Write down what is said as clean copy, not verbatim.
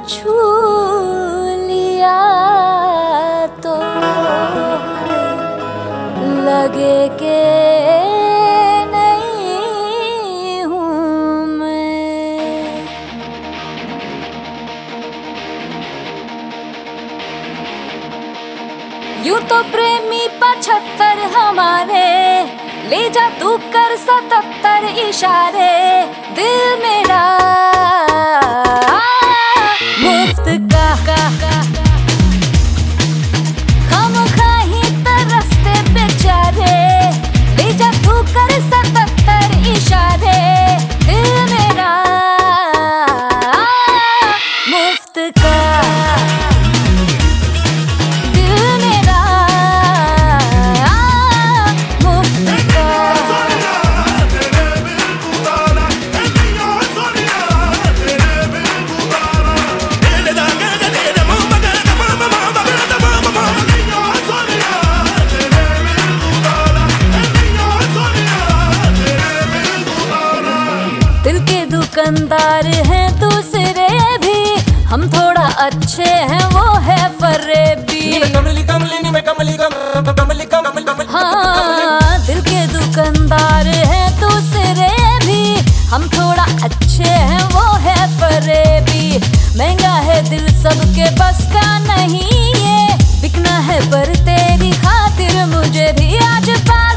छू लिया तो लगे के नहीं हूँ मैं। यूं तो प्रेमी 75 हमारे, ले जा तू कर 77 इशारे। दिल मेरा मुफ्त का खामखा ही तरसते बेचारे। ले जा तू कर 77 इशारे। दिल मेरा मुफ्त का, दुकानदार हैं दूसरे भी, हम थोड़ा अच्छे हैं वो है फरेबी। हाँ, दिल के दुकानदार हैं दूसरे भी, हम थोड़ा अच्छे हैं वो है फरेबी। महंगा है दिल सबके बस का नहीं ये, बिकना है पर तेरी खातिर मुझे भी आज